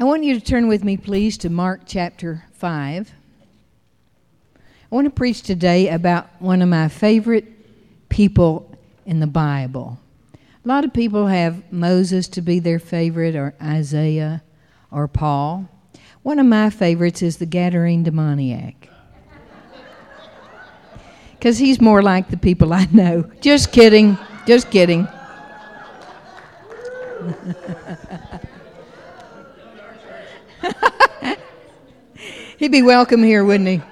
I want you to turn with me, please, to Mark chapter 5. I want to preach today about one of my favorite people in the Bible. A lot of people have Moses to be their favorite, or Isaiah, or Paul. One of my favorites is the Gadarene demoniac, because he's more like the people I know. Just kidding. Just kidding. He'd be welcome here, wouldn't he?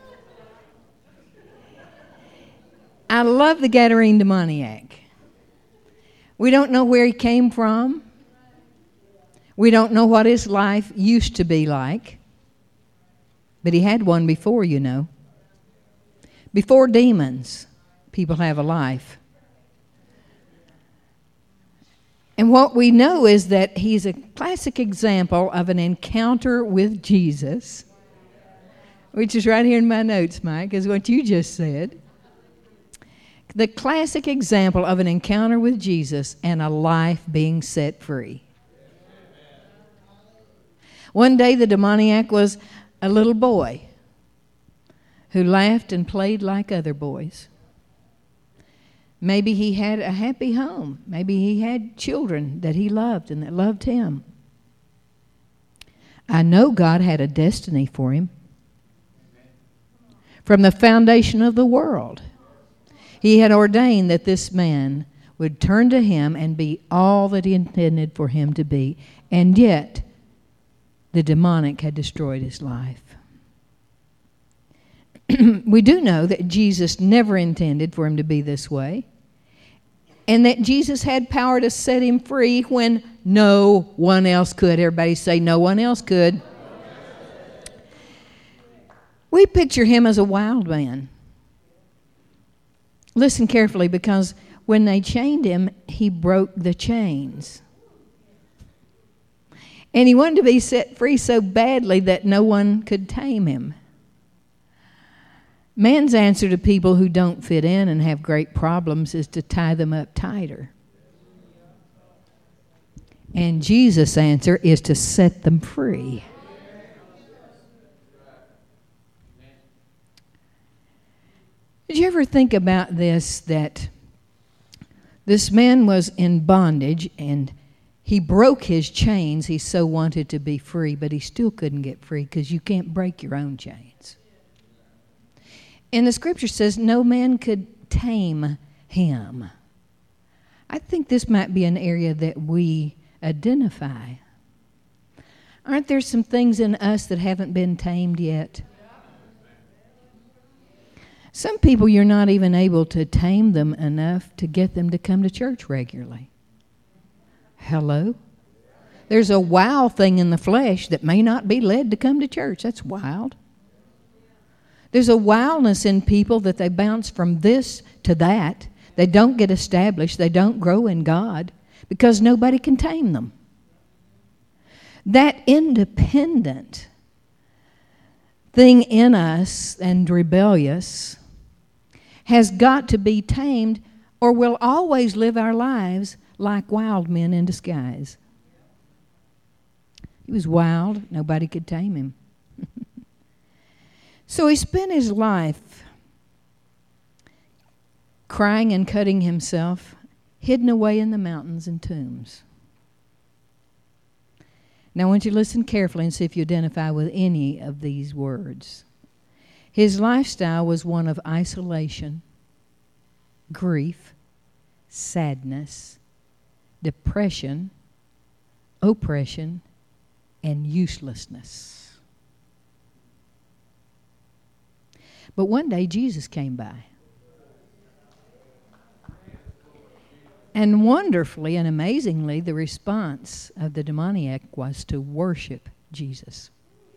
I love the Gadarene demoniac. We don't know where he came from. We don't know what his life used to be like. But he had one before, you know. Before demons, people have a life. And what we know is that he's a classic example of an encounter with Jesus, which is right here in my notes, Mike, is what you just said. The classic example of an encounter with Jesus and a life being set free. One day the demoniac was a little boy who laughed and played like other boys. Maybe he had a happy home. Maybe he had children that he loved and that loved him. I know God had a destiny for him. From the foundation of the world, he had ordained that this man would turn to him and be all that he intended for him to be. And yet, the demonic had destroyed his life. We do know that Jesus never intended for him to be this way, and that Jesus had power to set him free when no one else could. Everybody say, no one else could. We picture him as a wild man. Listen carefully, because when they chained him, he broke the chains. And he wanted to be set free so badly that no one could tame him. Man's answer to people who don't fit in and have great problems is to tie them up tighter. And Jesus' answer is to set them free. Did you ever think about this, that this man was in bondage and he broke his chains? He so wanted to be free, but he still couldn't get free, because you can't break your own chains. And the scripture says no man could tame him. I think this might be an area that we identify. Aren't there some things in us that haven't been tamed yet? Some people, you're not even able to tame them enough to get them to come to church regularly. Hello? There's a wild thing in the flesh that may not be led to come to church. That's wild. There's a wildness in people that they bounce from this to that. They don't get established. They don't grow in God because nobody can tame them. That independent thing in us and rebellious has got to be tamed, or we'll always live our lives like wild men in disguise. He was wild. Nobody could tame him. So he spent his life crying and cutting himself, hidden away in the mountains and tombs. Now I want you to listen carefully and see if you identify with any of these words. His lifestyle was one of isolation, grief, sadness, depression, oppression, and uselessness. But one day Jesus came by. And wonderfully and amazingly, the response of the demoniac was to worship Jesus.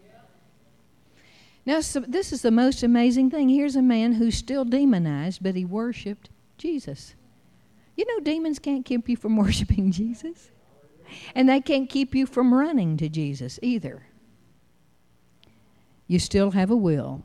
Now, so this is the most amazing thing. Here's a man who's still demonized, but he worshiped Jesus. You know, demons can't keep you from worshiping Jesus. And they can't keep you from running to Jesus either. You still have a will.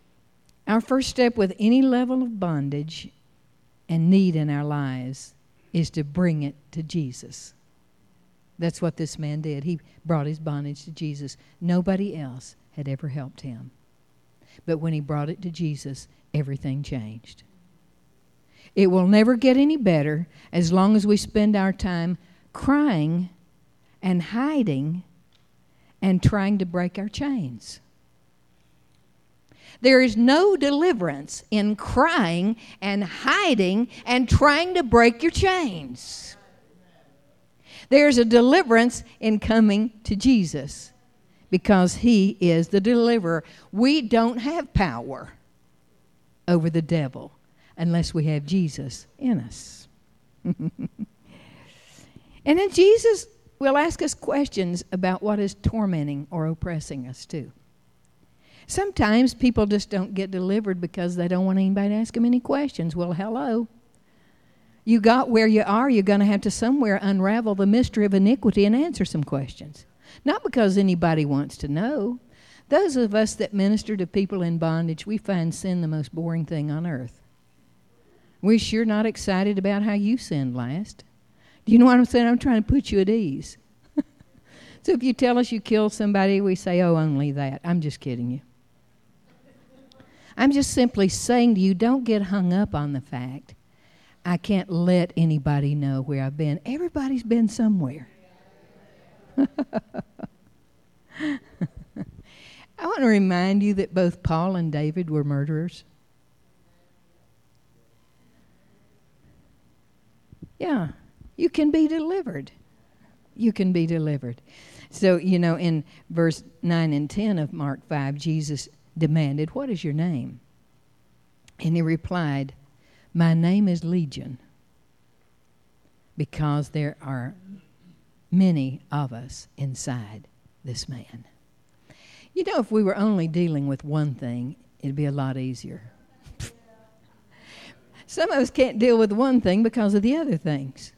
Our first step with any level of bondage and need in our lives is to bring it to Jesus. That's what this man did. He brought his bondage to Jesus. Nobody else had ever helped him. But when he brought it to Jesus, everything changed. It will never get any better as long as we spend our time crying and hiding and trying to break our chains. There is no deliverance in crying and hiding and trying to break your chains. There's a deliverance in coming to Jesus because He is the deliverer. We don't have power over the devil unless we have Jesus in us. And then Jesus will ask us questions about what is tormenting or oppressing us too. Sometimes people just don't get delivered because they don't want anybody to ask them any questions. Well, hello. You got where you are, you're going to have to somewhere unravel the mystery of iniquity and answer some questions. Not because anybody wants to know. Those of us that minister to people in bondage, we find sin the most boring thing on earth. We're sure not excited about how you sinned last. Do you know what I'm saying? I'm trying to put you at ease. So if you tell us you killed somebody, we say, oh, only that. I'm just kidding you. I'm just simply saying to you, don't get hung up on the fact I can't let anybody know where I've been. Everybody's been somewhere. I want to remind you that both Paul and David were murderers. Yeah, you can be delivered. You can be delivered. So, in verse 9 and 10 of Mark 5, Jesus demanded, what is your name? And he replied, my name is Legion, because there are many of us inside this man. If we were only dealing with one thing, it'd be a lot easier. Some of us can't deal with one thing because of the other things.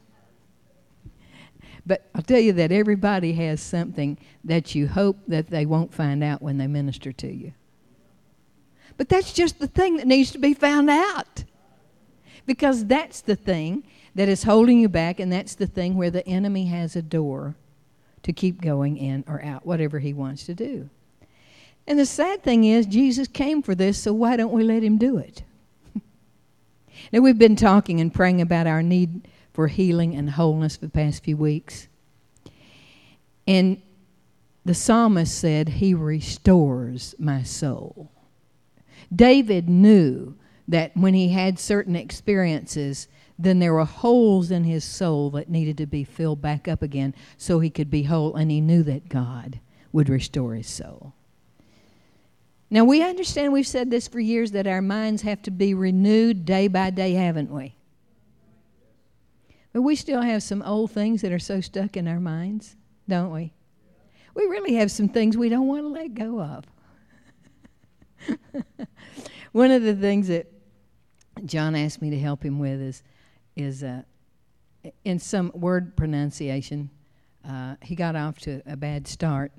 But I'll tell you that everybody has something that you hope that they won't find out when they minister to you. But that's just the thing that needs to be found out. Because that's the thing that is holding you back, and that's the thing where the enemy has a door to keep going in or out, whatever he wants to do. And the sad thing is, Jesus came for this, so why don't we let him do it? Now, we've been talking and praying about our need for healing and wholeness for the past few weeks. And the psalmist said, he restores my soul. David knew that when he had certain experiences, then there were holes in his soul that needed to be filled back up again so he could be whole, and he knew that God would restore his soul. Now, we understand, we've said this for years, that our minds have to be renewed day by day, haven't we? But we still have some old things that are so stuck in our minds, don't we? We really have some things we don't want to let go of. One of the things that John asked me to help him with is in some word pronunciation, he got off to a bad start.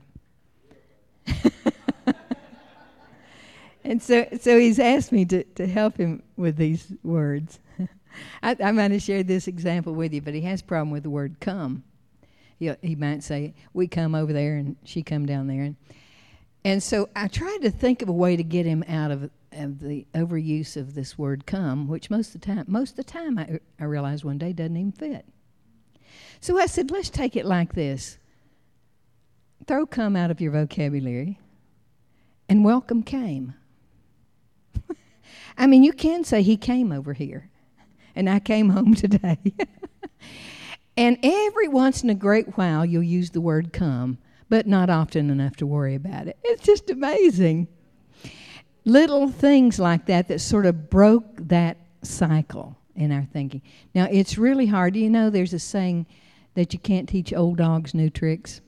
And so he's asked me to help him with these words. I might have shared this example with you, but he has a problem with the word come. He might say, we come over there and she come down there. And so I tried to think of a way to get him out of the overuse of this word come, which most of the time I realized one day doesn't even fit. So I said, let's take it like this. Throw come out of your vocabulary and welcome came. I mean, you can say he came over here and I came home today. And every once in a great while you'll use the word come, but not often enough to worry about it. It's just amazing. Little things like that sort of broke that cycle in our thinking. Now, it's really hard. Do you know there's a saying that you can't teach old dogs new tricks?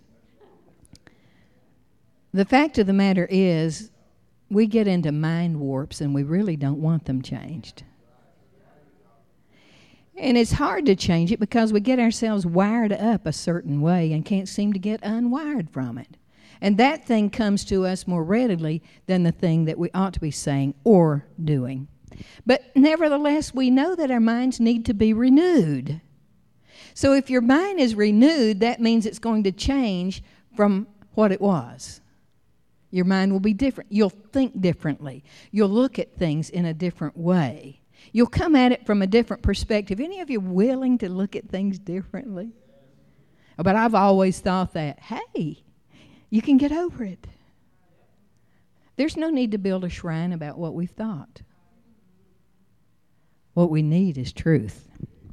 The fact of the matter is, we get into mind warps and we really don't want them changed. And it's hard to change it because we get ourselves wired up a certain way and can't seem to get unwired from it. And that thing comes to us more readily than the thing that we ought to be saying or doing. But nevertheless, we know that our minds need to be renewed. So if your mind is renewed, that means it's going to change from what it was. Your mind will be different. You'll think differently. You'll look at things in a different way. You'll come at it from a different perspective. Any of you willing to look at things differently? But I've always thought that, hey, you can get over it. There's no need to build a shrine about what we've thought. What we need is truth.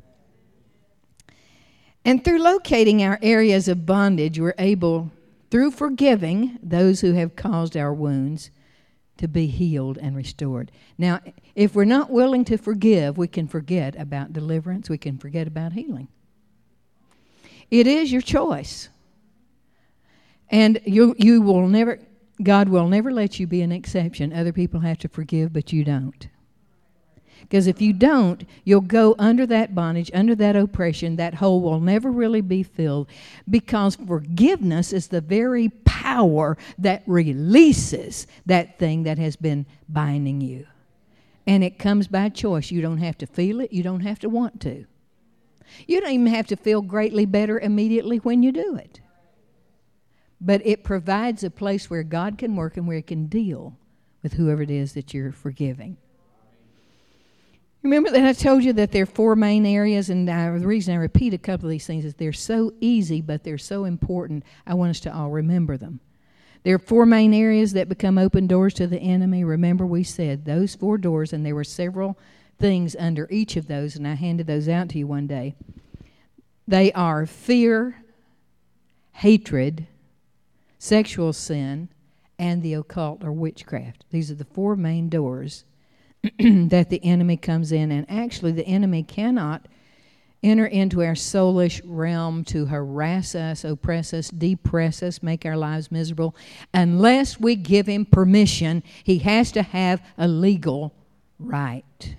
And through locating our areas of bondage, we're able, through forgiving those who have caused our wounds, to be healed and restored. Now, if we're not willing to forgive, we can forget about deliverance. We can forget about healing. It is your choice. And you will never, God will never let you be an exception. Other people have to forgive, but you don't. Because if you don't, you'll go under that bondage, under that oppression. That hole will never really be filled, because forgiveness is the very power that releases that thing that has been binding you. And it comes by choice. You don't have to feel it. You don't have to want to. You don't even have to feel greatly better immediately when you do it. But it provides a place where God can work and where He can deal with whoever it is that you're forgiving. Remember that I told you that there are 4 main areas, and the reason I repeat a couple of these things is they're so easy, but they're so important. I want us to all remember them. There are 4 main areas that become open doors to the enemy. Remember, we said those 4 doors, and there were several things under each of those, and I handed those out to you one day. They are fear, hatred, sexual sin, and the occult or witchcraft. These are the 4 main doors that the enemy comes in. And actually, the enemy cannot enter into our soulish realm to harass us, oppress us, depress us, make our lives miserable, unless we give him permission. He has to have a legal right.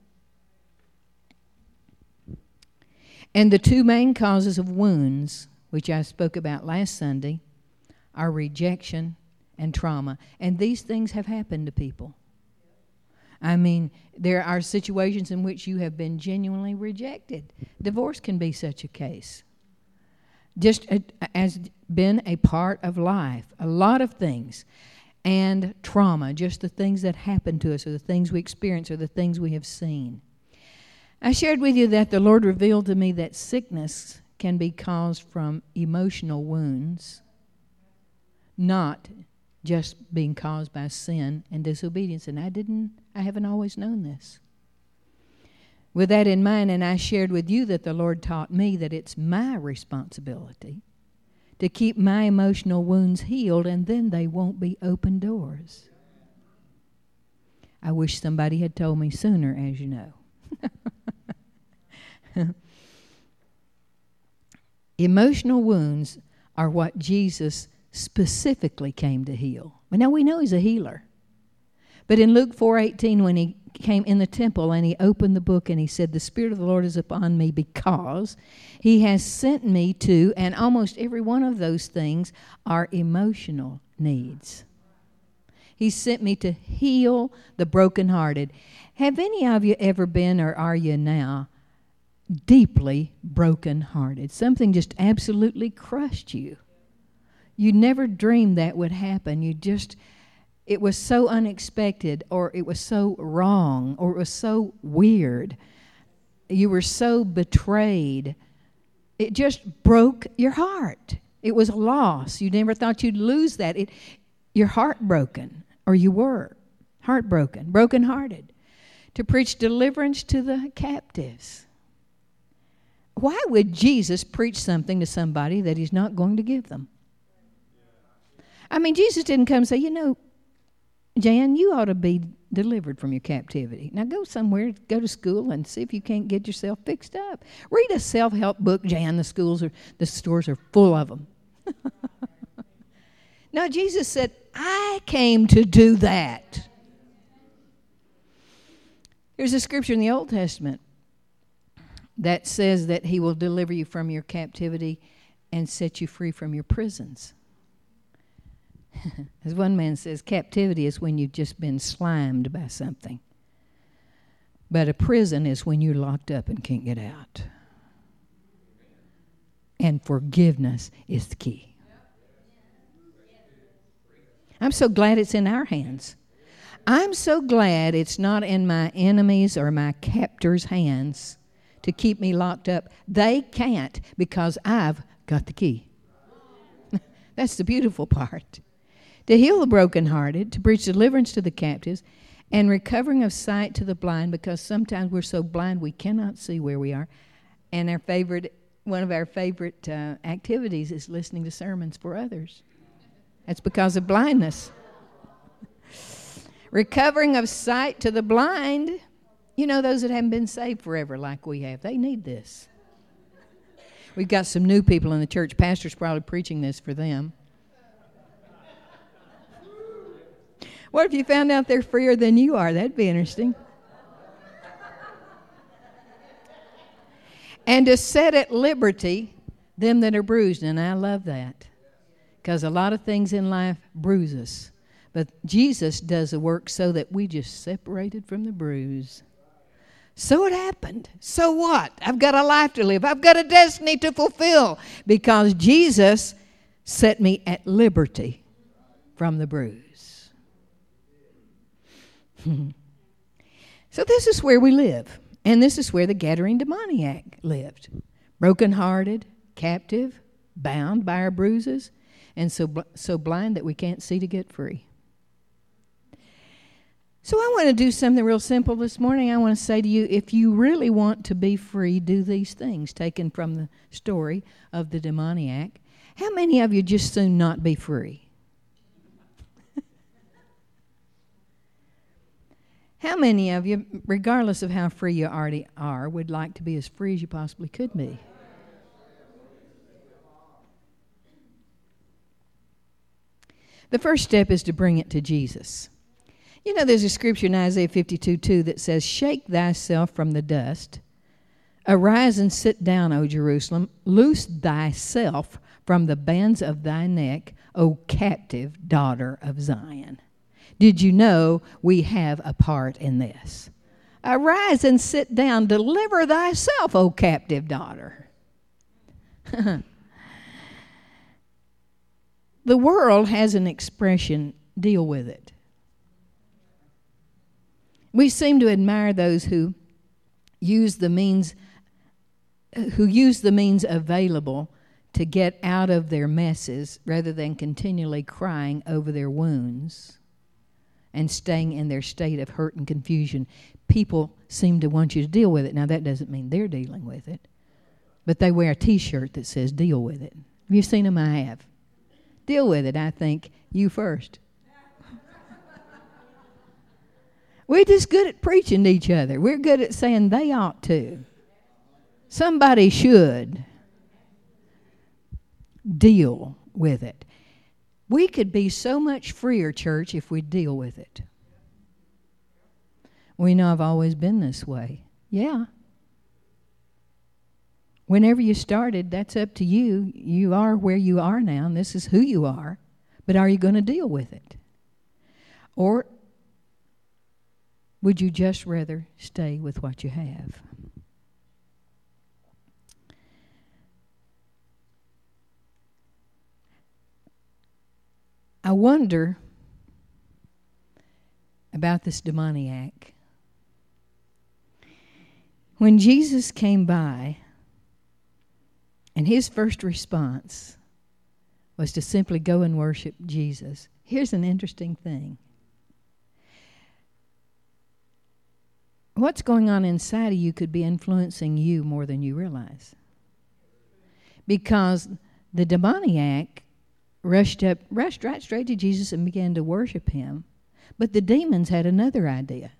And the 2 main causes of wounds, which I spoke about last Sunday, are rejection and trauma. And these things have happened to people. I mean, there are situations in which you have been genuinely rejected. Divorce can be such a case. Just has been a part of life. A lot of things. And trauma, just the things that happen to us, or the things we experience, or the things we have seen. I shared with you that the Lord revealed to me that sickness can be caused from emotional wounds, not just being caused by sin and disobedience. And I haven't always known this. With that in mind, and I shared with you that the Lord taught me that it's my responsibility to keep my emotional wounds healed, and then they won't be open doors. I wish somebody had told me sooner, as you know. Emotional wounds are what Jesus specifically came to heal. But now we know he's a healer. But in Luke 4:18, when he came in the temple and he opened the book and he said, "The Spirit of the Lord is upon me because he has sent me to," and almost every one of those things are emotional needs. He sent me to heal the brokenhearted. Have any of you ever been, or are you now, deeply brokenhearted? Something just absolutely crushed you. You never dreamed that would happen. It was so unexpected, or it was so wrong, or it was so weird. You were so betrayed. It just broke your heart. It was a loss. You never thought you'd lose that. You're heartbroken, or you were heartbroken, brokenhearted. To preach deliverance to the captives. Why would Jesus preach something to somebody that he's not going to give them? I mean, Jesus didn't come and say, Jan, you ought to be delivered from your captivity. Now go somewhere, go to school, and see if you can't get yourself fixed up. Read a self-help book, Jan. The stores are full of them. No, Jesus said, I came to do that. There's a scripture in the Old Testament that says that he will deliver you from your captivity and set you free from your prisons. As one man says, captivity is when you've just been slimed by something. But a prison is when you're locked up and can't get out. And forgiveness is the key. I'm so glad it's in our hands. I'm so glad it's not in my enemies' or my captors' hands to keep me locked up. They can't, because I've got the key. That's the beautiful part. To heal the brokenhearted, to preach deliverance to the captives, and recovering of sight to the blind, because sometimes we're so blind we cannot see where we are. And one of our favorite activities is listening to sermons for others. That's because of blindness. Recovering of sight to the blind. You know, those that haven't been saved forever like we have, they need this. We've got some new people in the church. Pastor's probably preaching this for them. What if you found out they're freer than you are? That'd be interesting. And to set at liberty them that are bruised. And I love that, because a lot of things in life bruise us. But Jesus does the work so that we just separated from the bruise. So it happened. So what? I've got a life to live. I've got a destiny to fulfill, because Jesus set me at liberty from the bruise. So this is where we live. And this is where the Gadarene demoniac lived. Brokenhearted, captive, bound by our bruises, and so blind that we can't see to get free. So I want to do something real simple this morning. I want to say to you, if you really want to be free, do these things taken from the story of the demoniac. How many of you just soon not be free? How many of you, regardless of how free you already are, would like to be as free as you possibly could be? The first step is to bring it to Jesus. You know, there's a scripture in Isaiah 52:2 that says, "Shake thyself from the dust. Arise and sit down, O Jerusalem. Loose thyself from the bands of thy neck, O captive daughter of Zion." Did you know we have a part in this? Arise and sit down. Deliver thyself, O captive daughter. The world has an expression, deal with it. We seem to admire those who use the means available to get out of their messes rather than continually crying over their wounds and staying in their state of hurt and confusion. People seem to want you to deal with it. Now, that doesn't mean they're dealing with it, but they wear a T-shirt that says, deal with it. Have you seen them? I have. Deal with it. I think, you first. We're just good at preaching to each other. We're good at saying they ought to. Somebody should deal with it. We could be so much freer, church, if we deal with it. We know I've always been this way. Yeah. Whenever you started, that's up to you. You are where you are now, and this is who you are. But are you going to deal with it? Or would you just rather stay with what you have? I wonder about this demoniac. When Jesus came by, and his first response was to simply go and worship Jesus. Here's an interesting thing. What's going on inside of you could be influencing you more than you realize. Because the demoniac rushed right straight to Jesus and began to worship him. But the demons had another idea.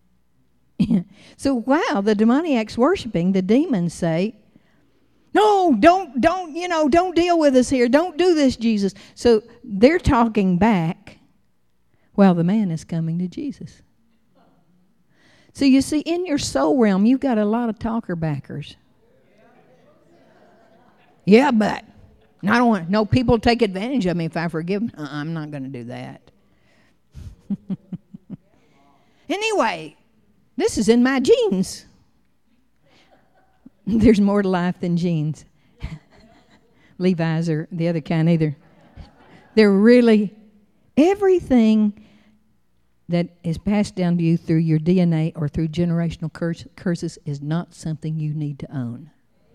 So while the demoniac's worshiping, the demons say, "No, don't deal with us here. Don't do this, Jesus." So they're talking back while the man is coming to Jesus. So you see, in your soul realm, you've got a lot of talker backers. Yeah, but I don't want no people take advantage of me if I forgive them. I'm not going to do that. Anyway, this is in my genes. There's more to life than genes. Levi's or the other kind either. They're really, everything that is passed down to you through your DNA or through generational curses is not something you need to own.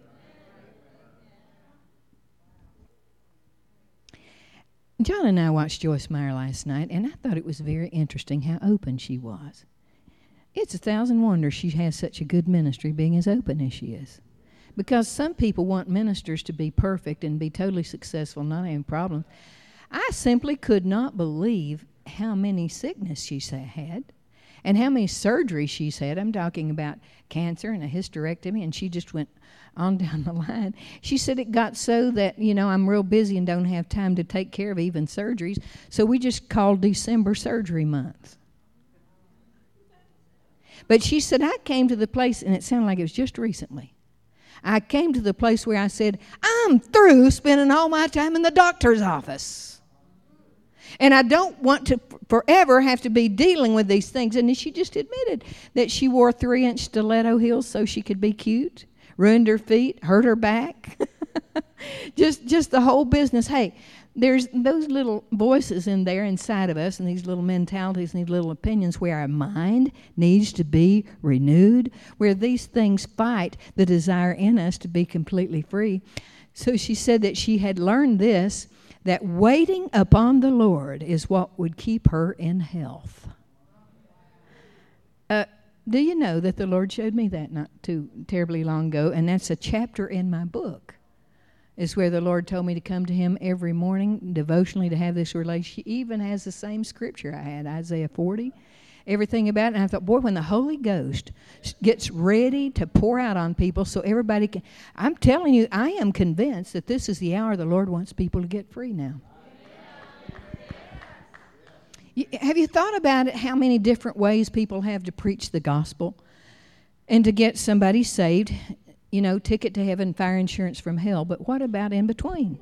John and I watched Joyce Meyer last night, and I thought it was very interesting how open she was. It's 1,000 wonders she has such a good ministry being as open as she is. Because some people want ministers to be perfect and be totally successful, not having problems. I simply could not believe how many sickness she's had and how many surgeries she's had. I'm talking about cancer and a hysterectomy, and she just went on down the line. She said it got so that, I'm real busy and don't have time to take care of even surgeries, so we just called December surgery month. But she said, I came to the place, and it sounded like it was just recently, I came to the place where I said, I'm through spending all my time in the doctor's office. And I don't want to forever have to be dealing with these things. And she just admitted that she wore 3-inch stiletto heels so she could be cute, ruined her feet, hurt her back. just the whole business. Hey, there's those little voices in there inside of us and these little mentalities and these little opinions where our mind needs to be renewed, where these things fight the desire in us to be completely free. So she said that she had learned this, that waiting upon the Lord is what would keep her in health. Do you know that the Lord showed me that not too terribly long ago, and that's a chapter in my book. Is where the Lord told me to come to Him every morning devotionally to have this relationship. He even has the same scripture I had, Isaiah 40, everything about it. And I thought, boy, when the Holy Ghost gets ready to pour out on people so everybody can, I'm telling you, I am convinced that this is the hour the Lord wants people to get free now. Have you thought about it, how many different ways people have to preach the gospel and to get somebody saved? Ticket to heaven, fire insurance from hell. But what about in between?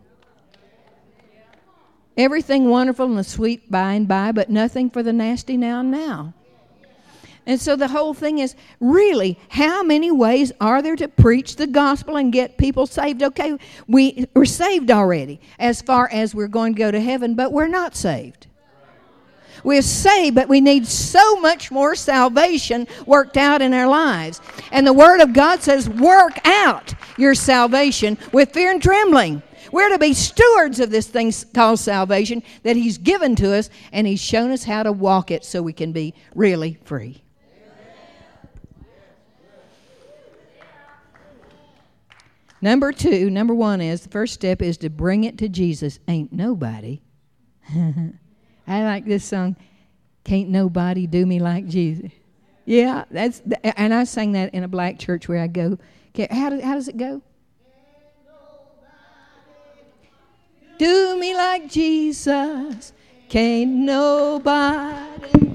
Everything wonderful and the sweet by and by, but nothing for the nasty now and now. And so the whole thing is, really, how many ways are there to preach the gospel and get people saved? Okay, we're saved already as far as we're going to go to heaven, but we're not saved. We're saved, but we need so much more salvation worked out in our lives. And the Word of God says, work out your salvation with fear and trembling. We're to be stewards of this thing called salvation that He's given to us, and He's shown us how to walk it so we can be really free. Number one is, the first step is to bring it to Jesus. Ain't nobody. I like this song, Can't Nobody Do Me Like Jesus. Yeah, and I sang that in a black church where I go. How does it go? Do me like Jesus, can't nobody.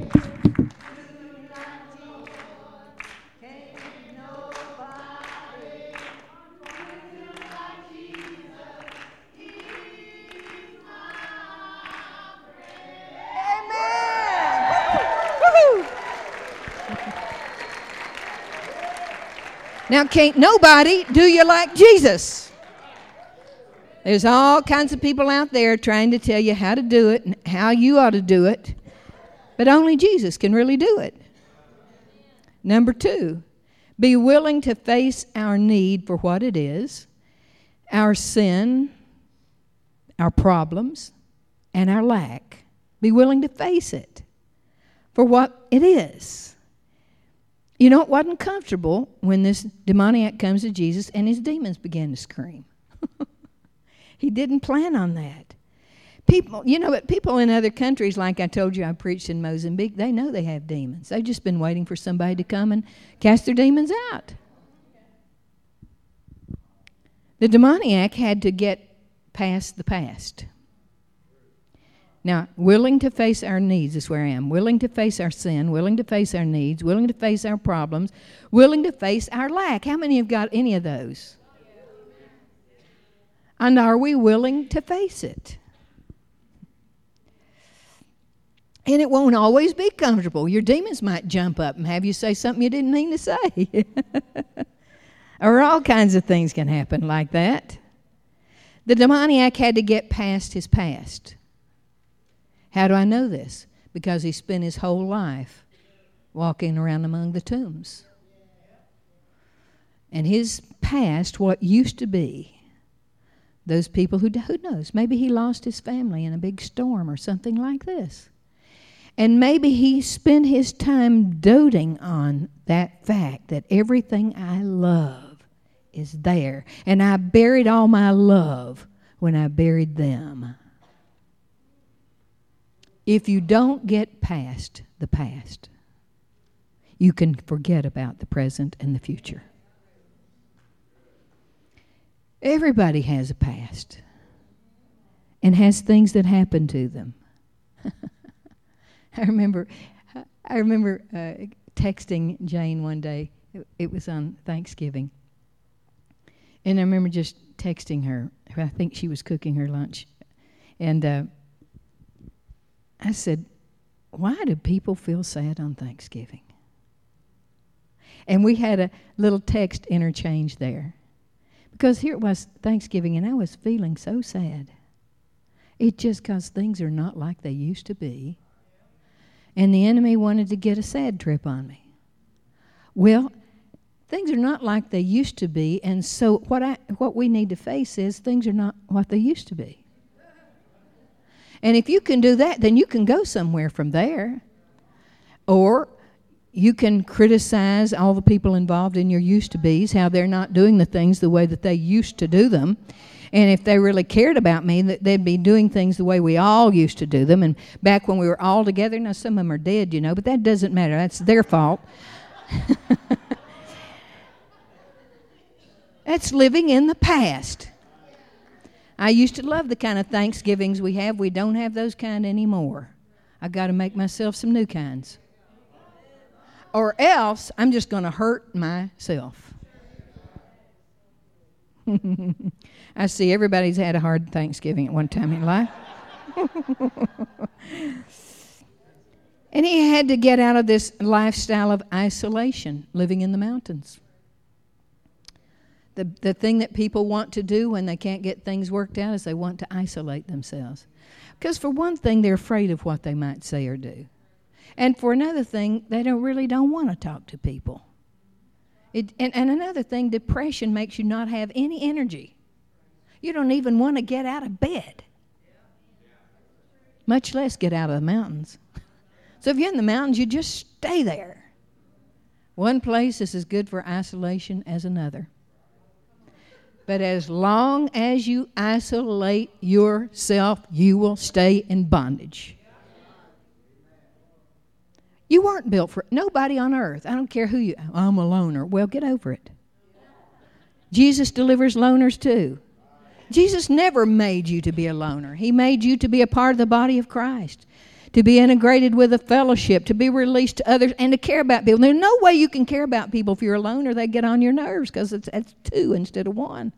Now, can't nobody do you like Jesus. There's all kinds of people out there trying to tell you how to do it and how you ought to do it, but only Jesus can really do it. Number 2, be willing to face our need for what it is, our sin, our problems, and our lack. Be willing to face it for what it is. It wasn't comfortable when this demoniac comes to Jesus and his demons began to scream. He didn't plan on that. People in other countries, like I told you I preached in Mozambique, they know they have demons. They've just been waiting for somebody to come and cast their demons out. The demoniac had to get past the past. Now, willing to face our needs is where I am. Willing to face our sin, willing to face our needs, willing to face our problems, willing to face our lack. How many have got any of those? And are we willing to face it? And it won't always be comfortable. Your demons might jump up and have you say something you didn't mean to say. Or all kinds of things can happen like that. The demoniac had to get past his past. How do I know this? Because he spent his whole life walking around among the tombs. And his past, what used to be, those people who knows, maybe he lost his family in a big storm or something like this. And maybe he spent his time doting on that fact that everything I love is there. And I buried all my love when I buried them. If you don't get past the past, you can forget about the present and the future. Everybody has a past and has things that happen to them. I remember texting Jane one day. It was on Thanksgiving. And I remember just texting her. I think she was cooking her lunch. And I said, why do people feel sad on Thanksgiving? And we had a little text interchange there. Because here it was Thanksgiving, and I was feeling so sad. It's just because things are not like they used to be. And the enemy wanted to get a sad trip on me. Well, things are not like they used to be, and so what we need to face is things are not what they used to be. And if you can do that, then you can go somewhere from there. Or you can criticize all the people involved in your used-to-bes, how they're not doing the things the way that they used to do them. And if they really cared about me, that they'd be doing things the way we all used to do them. And back when we were all together, now some of them are dead, but that doesn't matter. That's their fault. That's living in the past. I used to love the kind of Thanksgivings we have. We don't have those kind anymore. I got to make myself some new kinds. Or else I'm just going to hurt myself. I see everybody's had a hard Thanksgiving at one time in life. And he had to get out of this lifestyle of isolation, living in the mountains. The thing that people want to do when they can't get things worked out is they want to isolate themselves. Because for one thing, they're afraid of what they might say or do. And for another thing, they really don't want to talk to people. And another thing, depression makes you not have any energy. You don't even want to get out of bed, much less get out of the mountains. So if you're in the mountains, you just stay there. One place is as good for isolation as another. But as long as you isolate yourself, you will stay in bondage. You weren't built for nobody on earth. I don't care who you are. I'm a loner. Well, get over it. Jesus delivers loners too. Jesus never made you to be a loner. He made you to be a part of the body of Christ, to be integrated with a fellowship, to be released to others, and to care about people. There's no way you can care about people if you're a loner. They get on your nerves because that's two instead of one.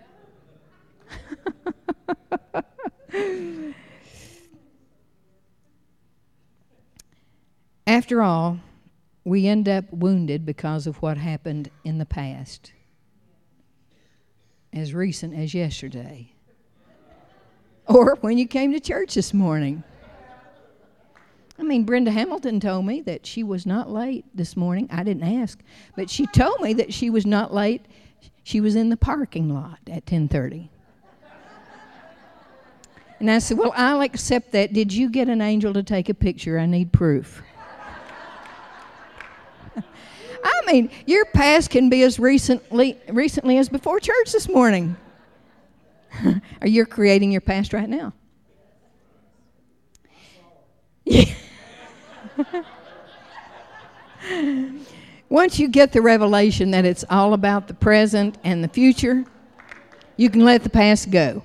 After all, we end up wounded because of what happened in the past, as recent as yesterday, or when you came to church this morning. I mean, Brenda Hamilton told me that she was not late this morning. I didn't ask, but she told me that she was not late. She was in the parking lot at 10:30. And I said, well, I'll accept that. Did you get an angel to take a picture? I need proof. I mean, your past can be as recently as before church this morning. Or you're creating your past right now. Yeah. Once you get the revelation that it's all about the present and the future, you can let the past go.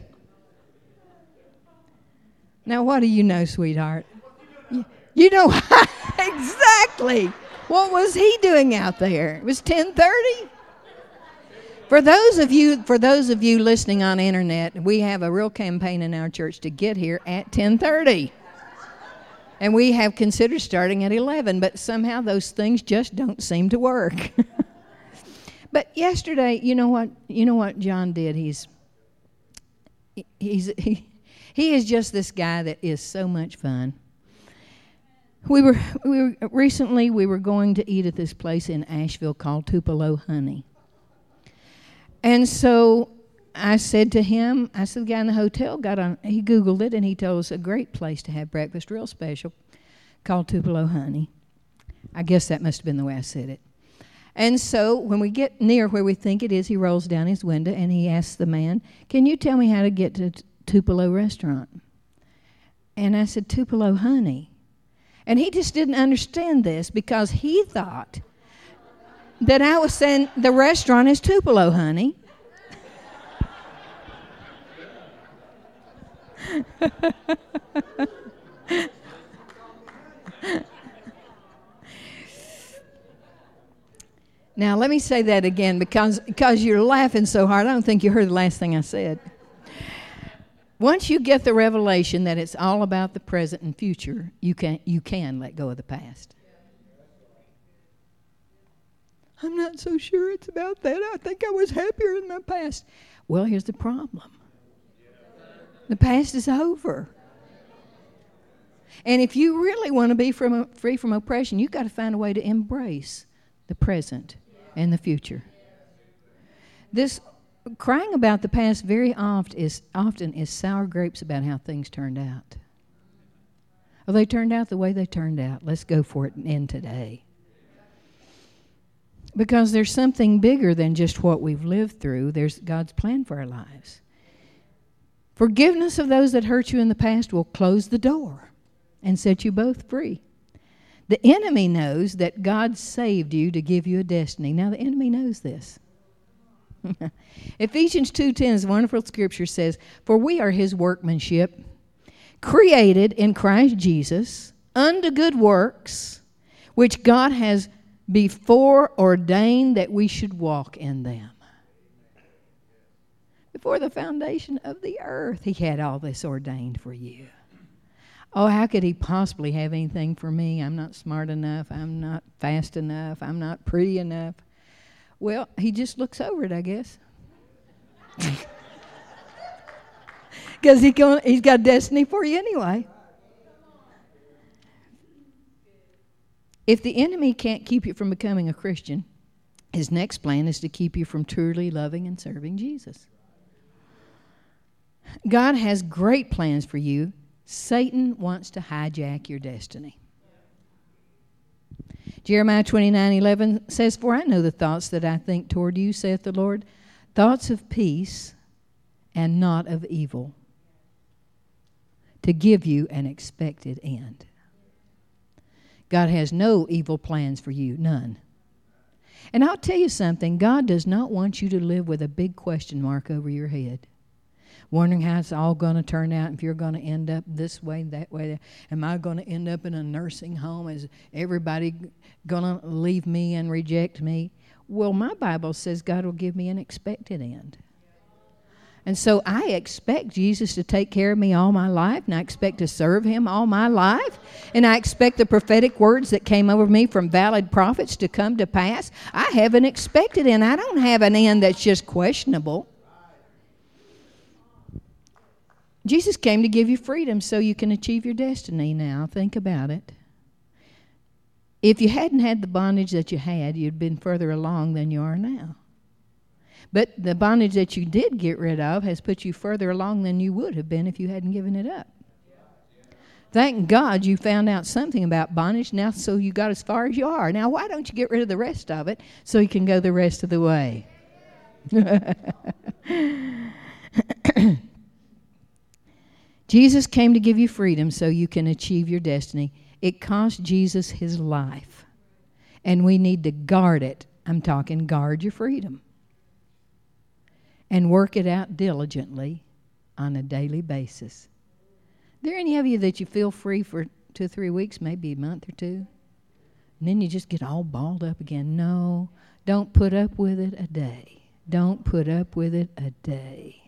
Now, what do you know, sweetheart? You know exactly. What was he doing out there? It was 10:30. For those of you listening on internet, we have a real campaign in our church to get here at 10:30. And we have considered starting at 11, but somehow those things just don't seem to work. But yesterday, you know what John did? he is just this guy that is so much fun. We were recently going to eat at this place in Asheville called Tupelo Honey. And so I said to him, the guy in the hotel he Googled it, and he told us a great place to have breakfast, real special, called Tupelo Honey. I guess that must have been the way I said it. And so when we get near where we think it is, he rolls down his window and he asks the man, "Can you tell me how to get to Tupelo restaurant?" And I said, "Tupelo Honey." And he just didn't understand this because he thought that I was saying the restaurant is Tupelo Honey. Now, let me say that again because you're laughing so hard. I don't think you heard the last thing I said. Once you get the revelation that it's all about the present and future, you can let go of the past. I'm not so sure it's about that. I think I was happier in my past. Well, here's the problem. The past is over. And if you really want to be free from oppression, you've got to find a way to embrace the present and the future. This crying about the past very often is sour grapes about how things turned out. Well, they turned out the way they turned out. Let's go for it in today. Because there's something bigger than just what we've lived through. There's God's plan for our lives. Forgiveness of those that hurt you in the past will close the door and set you both free. The enemy knows that God saved you to give you a destiny. Now, the enemy knows this. Ephesians 2:10 wonderful scripture says, "For we are his workmanship, created in Christ Jesus, unto good works, which God has before ordained that we should walk in them." Before the foundation of the earth, he had all this ordained for you. Oh, how could he possibly have anything for me? I'm not smart enough. I'm not fast enough. I'm not pretty enough. Well, he just looks over it, I guess. Because he's got destiny for you anyway. If the enemy can't keep you from becoming a Christian, his next plan is to keep you from truly loving and serving Jesus. God has great plans for you. Satan wants to hijack your destiny. Jeremiah 29:11 says, "For I know the thoughts that I think toward you, saith the Lord, thoughts of peace and not of evil, to give you an expected end." God has no evil plans for you, none. And I'll tell you something, God does not want you to live with a big question mark over your head, wondering how it's all going to turn out, if you're going to end up this way, that way. Am I going to end up in a nursing home? Is everybody going to leave me and reject me? Well, my Bible says God will give me an expected end. And so I expect Jesus to take care of me all my life, and I expect to serve him all my life, and I expect the prophetic words that came over me from valid prophets to come to pass. I have an expected end. I don't have an end that's just questionable. Jesus came to give you freedom so you can achieve your destiny now. Think about it. If you hadn't had the bondage that you had, you'd been further along than you are now. But the bondage that you did get rid of has put you further along than you would have been if you hadn't given it up. Thank God you found out something about bondage now, so you got as far as you are. Now, why don't you get rid of the rest of it so you can go the rest of the way? Jesus came to give you freedom so you can achieve your destiny. It cost Jesus his life, and we need to guard it. I'm talking guard your freedom. And work it out diligently on a daily basis. Are there any of you that you feel free for 2 or 3 weeks, maybe a month or two, and then you just get all balled up again? No, don't put up with it a day. Don't put up with it a day.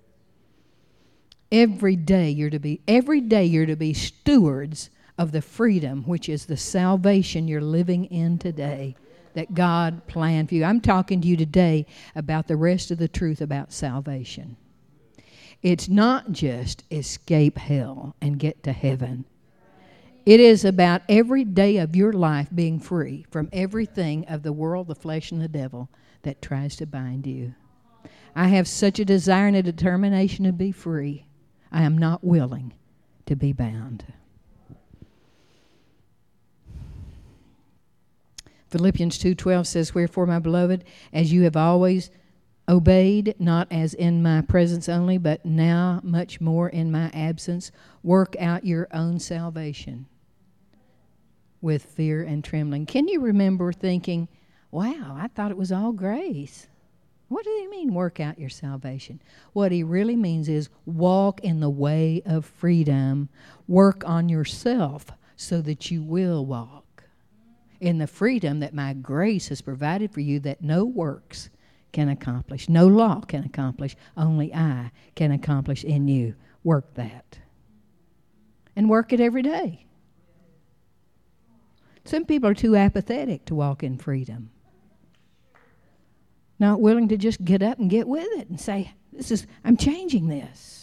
Every day you're to be stewards of the freedom, which is the salvation you're living in today, that God planned for you. I'm talking to you today about the rest of the truth about salvation. It's not just escape hell and get to heaven. It is about every day of your life being free from everything of the world, the flesh, and the devil that tries to bind you. I have such a desire and a determination to be free. I am not willing to be bound. Philippians 2:12 says, "Wherefore, my beloved, as you have always obeyed, not as in my presence only, but now much more in my absence, work out your own salvation with fear and trembling." Can you remember thinking, wow, I thought it was all grace? What do you mean, work out your salvation? What he really means is walk in the way of freedom. Work on yourself so that you will walk in the freedom that my grace has provided for you, that no works can accomplish, no law can accomplish, only I can accomplish in you. Work that. And work it every day. Some people are too apathetic to walk in freedom. Not willing to just get up and get with it and say, I'm changing this.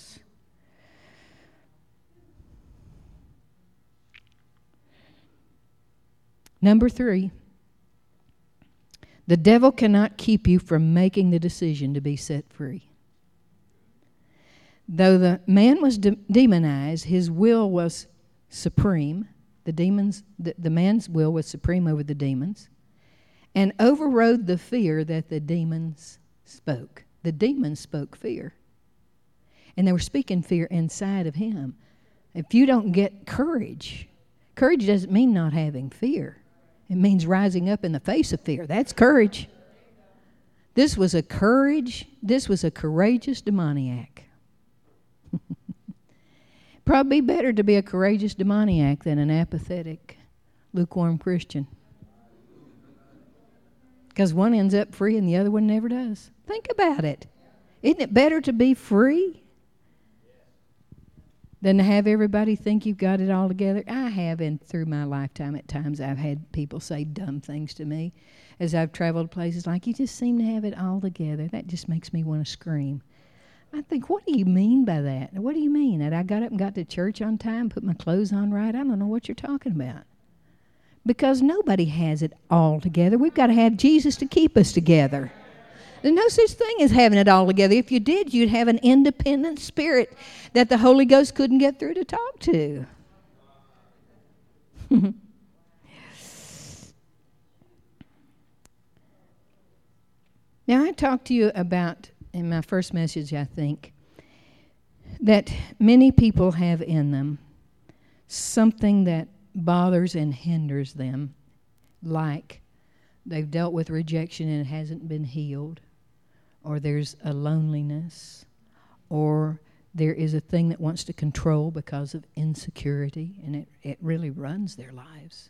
Number 3, the devil cannot keep you from making the decision to be set free. Though the man was demonized, his will was supreme. The man's will was supreme over the demons, and overrode the fear that the demons spoke. The demons spoke fear, and they were speaking fear inside of him. If you don't get courage doesn't mean not having fear. It means rising up in the face of fear. That's courage. This was a courageous demoniac. Probably better to be a courageous demoniac than an apathetic, lukewarm Christian. Because one ends up free and the other one never does. Think about it. Isn't it better to be free than to have everybody think you've got it all together? I have, and through my lifetime at times I've had people say dumb things to me as I've traveled places like, you just seem to have it all together. That just makes me want to scream. I think, what do you mean by that? What do you mean? That I got up and got to church on time, put my clothes on right? I don't know what you're talking about. Because nobody has it all together. We've got to have Jesus to keep us together. There's no such thing as having it all together. If you did, you'd have an independent spirit that the Holy Ghost couldn't get through to talk to. Now, I talked to you about, in my first message, I think, that many people have in them something that bothers and hinders them, like they've dealt with rejection and it hasn't been healed, or there's a loneliness, or there is a thing that wants to control because of insecurity, and it really runs their lives.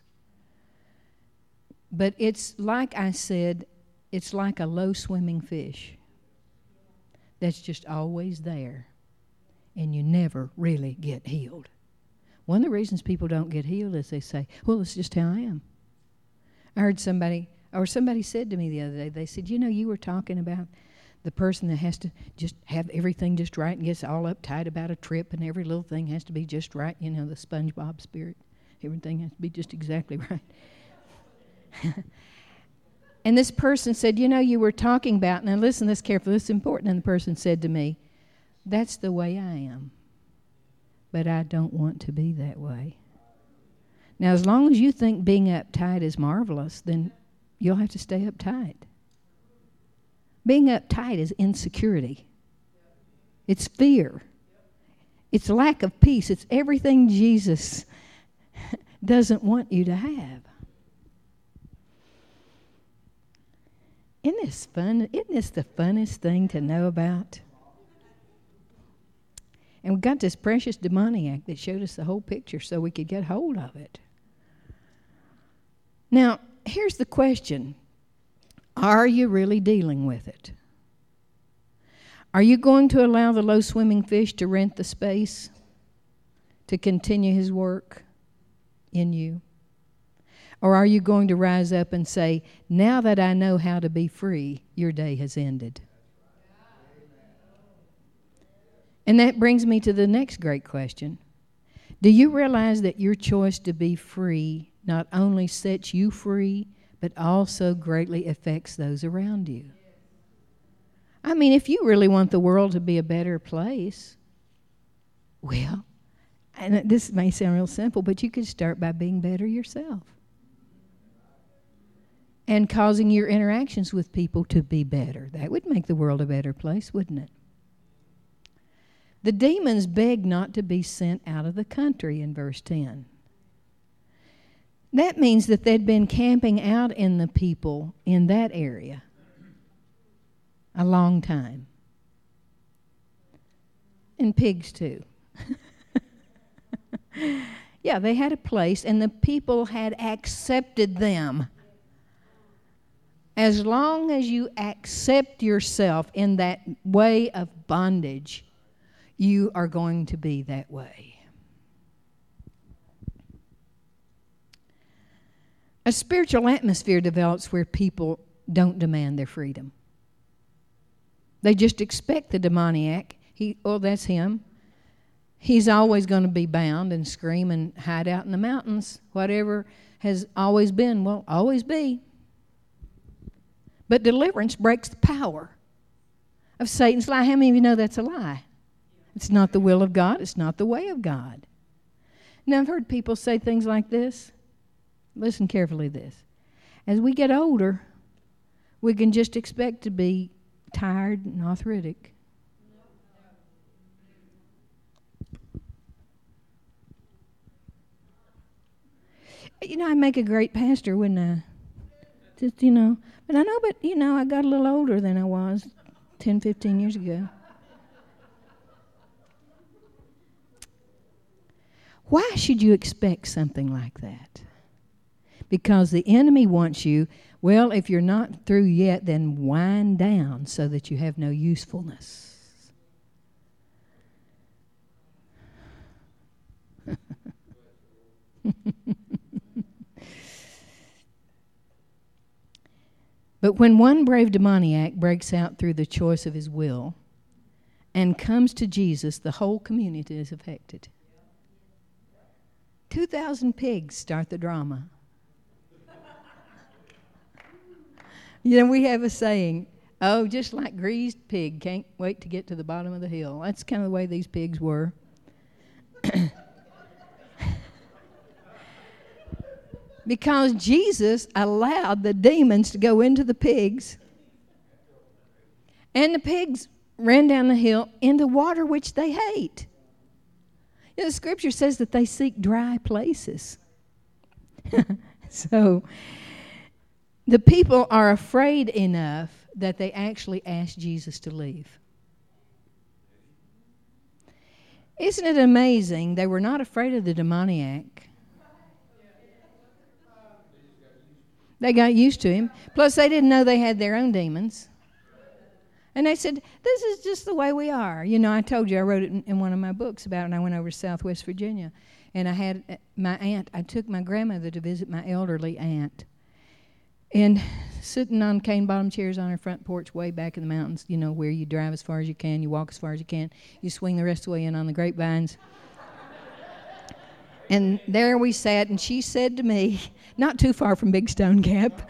But it's like I said, it's like a low-swimming fish that's just always there, and you never really get healed. One of the reasons people don't get healed is they say, well, it's just how I am. I heard somebody said to me the other day, they said, you were talking about the person that has to just have everything just right and gets all uptight about a trip and every little thing has to be just right, the SpongeBob spirit. Everything has to be just exactly right. And this person said, you were talking about, now listen to this carefully, this is important, and the person said to me, that's the way I am, but I don't want to be that way. Now, as long as you think being uptight is marvelous, then you'll have to stay uptight. Being uptight is insecurity. It's fear. It's lack of peace. It's everything Jesus doesn't want you to have. Isn't this fun? Isn't this the funnest thing to know about? And we got this precious demoniac that showed us the whole picture so we could get hold of it. Now, here's the question. Are you really dealing with it? Are you going to allow the low-swimming fish to rent the space to continue his work in you? Or are you going to rise up and say, now that I know how to be free, your day has ended? And that brings me to the next great question. Do you realize that your choice to be free not only sets you free, but also greatly affects those around you? I mean, if you really want the world to be a better place, well, and this may sound real simple, but you could start by being better yourself and causing your interactions with people to be better. That would make the world a better place, wouldn't it? The demons begged not to be sent out of the country in verse 10. That means that they'd been camping out in the people in that area a long time. And pigs too. Yeah, they had a place, and the people had accepted them. As long as you accept yourself in that way of bondage, you are going to be that way. A spiritual atmosphere develops where people don't demand their freedom. They just expect the demoniac. That's him. He's always going to be bound and scream and hide out in the mountains. Whatever has always been will always be. But deliverance breaks the power of Satan's lie. How many of you know that's a lie? It's not the will of God. It's not the way of God. Now, I've heard people say things like this. Listen carefully to this. As we get older, we can just expect to be tired and arthritic. I'd make a great pastor, wouldn't I? Just, But I got a little older than I was 10, 15 years ago. Why should you expect something like that? Because the enemy wants you, well, if you're not through yet, then wind down so that you have no usefulness. But when one brave demoniac breaks out through the choice of his will and comes to Jesus, the whole community is affected. 2,000 pigs start the drama. We have a saying, just like greased pig, can't wait to get to the bottom of the hill. That's kind of the way these pigs were. Because Jesus allowed the demons to go into the pigs, and the pigs ran down the hill into water which they hate. The scripture says that they seek dry places. So the people are afraid enough that they actually ask Jesus to leave. Isn't it amazing? They were not afraid of the demoniac. They got used to him. Plus, they didn't know they had their own demons. And they said, this is just the way we are. I told you, I wrote it in one of my books about it, and I went over to Southwest Virginia. And I had my aunt, I took my grandmother to visit my elderly aunt. And sitting on cane bottom chairs on her front porch way back in the mountains, where you drive as far as you can, you walk as far as you can, you swing the rest of the way in on the grapevines. And there we sat, and she said to me, not too far from Big Stone Gap,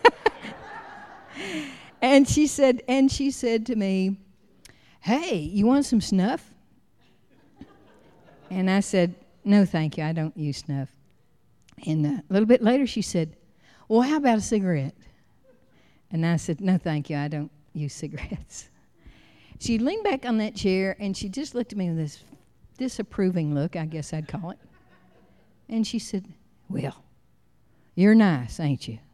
and she said to me, hey, you want some snuff? And I said, no, thank you, I don't use snuff. And a little bit later she said, well, how about a cigarette? And I said, no, thank you, I don't use cigarettes. She leaned back on that chair, and she just looked at me with this disapproving look, I guess I'd call it. And she said, well, you're nice, ain't you?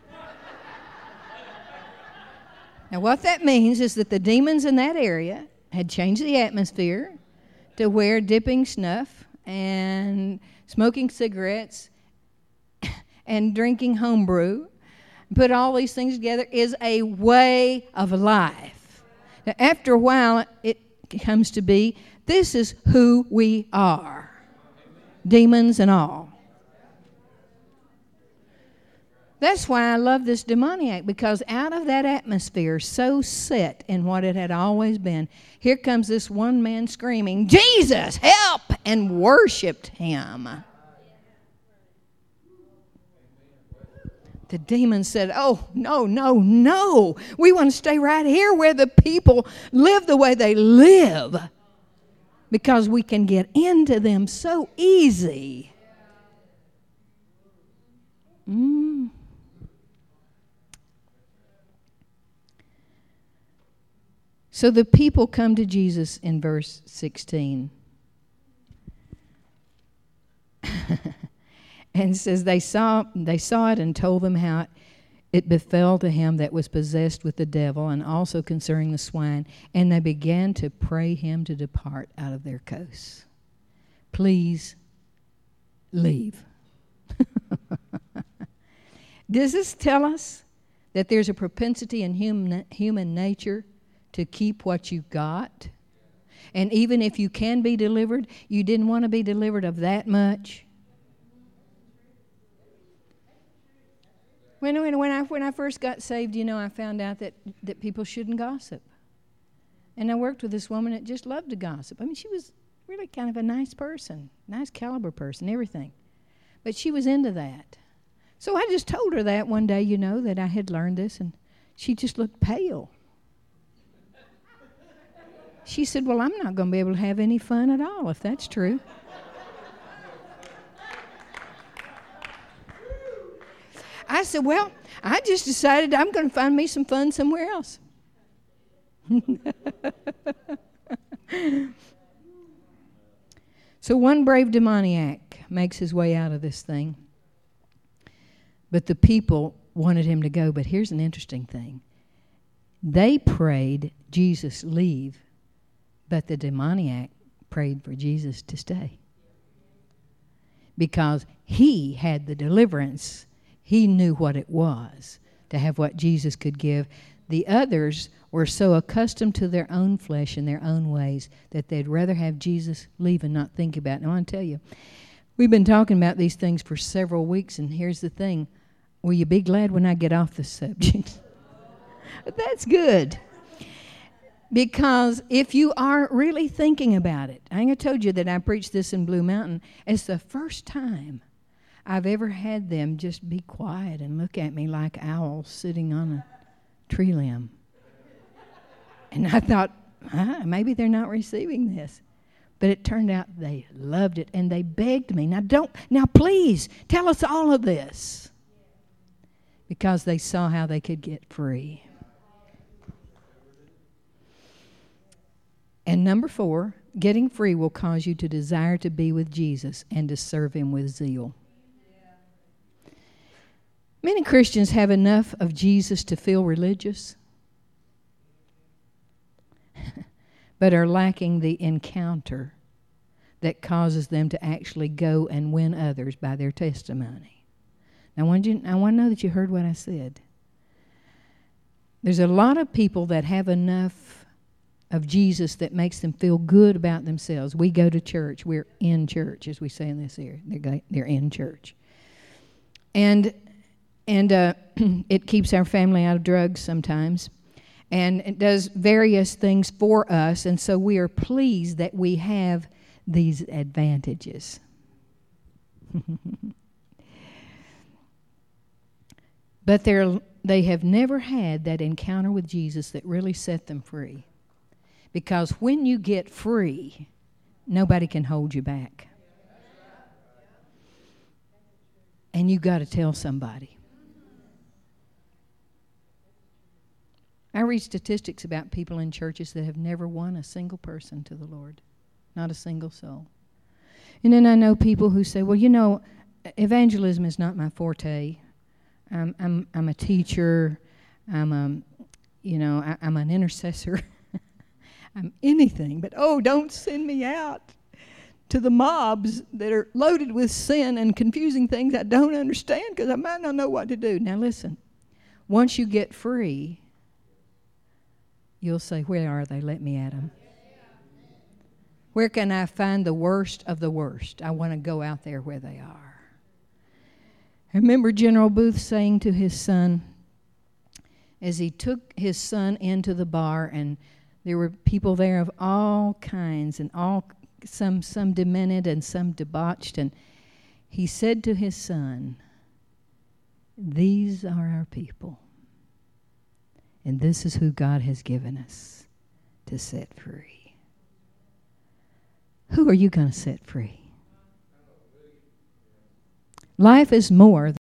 Now, what that means is that the demons in that area had changed the atmosphere to where dipping snuff and smoking cigarettes and drinking homebrew, put all these things together, is a way of life. Now, after a while, it comes to be, this is who we are. Demons and all. That's why I love this demoniac, because out of that atmosphere so set in what it had always been, here comes this one man screaming, "Jesus, help!" and worshiped him. The demon said, "Oh, no, no, no. We want to stay right here where the people live the way they live, because we can get into them so easy." So the people come to Jesus in verse 16. And says they saw it and told them how it befell to him that was possessed with the devil, and also concerning the swine. And they began to pray him to depart out of their coasts. Please leave. Does this tell us that there's a propensity in human nature to keep what you got? And even if you can be delivered, you didn't want to be delivered of that much? When I first got saved, I found out that people shouldn't gossip. And I worked with this woman that just loved to gossip. I mean, she was really kind of a nice person, nice caliber person, everything. But she was into that. So I just told her that one day, that I had learned this, and she just looked pale. She said, "Well, I'm not going to be able to have any fun at all if that's true." I said, "Well, I just decided I'm going to find me some fun somewhere else." So one brave demoniac makes his way out of this thing. But the people wanted him to go. But here's an interesting thing. They prayed, "Jesus, leave." But the demoniac prayed for Jesus to stay. Because he had the deliverance. He knew what it was to have what Jesus could give. The others were so accustomed to their own flesh and their own ways that they'd rather have Jesus leave and not think about it. Now, I want to tell you, we've been talking about these things for several weeks, and here's the thing. Will you be glad when I get off the subject? That's good. Because if you aren't really thinking about it, I told you that I preached this in Blue Mountain. It's the first time I've ever had them just be quiet and look at me like owls sitting on a tree limb. And I thought, maybe they're not receiving this. But it turned out they loved it, and they begged me, now please, tell us all of this. Because they saw how they could get free. And number 4, getting free will cause you to desire to be with Jesus and to serve him with zeal. Many Christians have enough of Jesus to feel religious, but are lacking the encounter that causes them to actually go and win others by their testimony. Now, I want to know that you heard what I said. There's a lot of people that have enough of Jesus that makes them feel good about themselves. We go to church. We're in church, as we say in this area. They're in church. And it keeps our family out of drugs sometimes. And it does various things for us. And so we are pleased that we have these advantages. But they have never had that encounter with Jesus that really set them free. Because when you get free, nobody can hold you back. And you got to tell somebody. I read statistics about people in churches that have never won a single person to the Lord. Not a single soul. And then I know people who say, well, evangelism is not my forte. I'm a teacher. I'm an intercessor. I'm anything, but don't send me out to the mobs that are loaded with sin and confusing things I don't understand because I might not know what to do. Now listen, once you get free, you'll say, where are they? Let me at them. Where can I find the worst of the worst? I want to go out there where they are. I remember General Booth saying to his son, as he took his son into the bar, and there were people there of all kinds, and some demented and some debauched, and he said to his son, "These are our people, and this is who God has given us to set free." Who are you going to set free? Life is more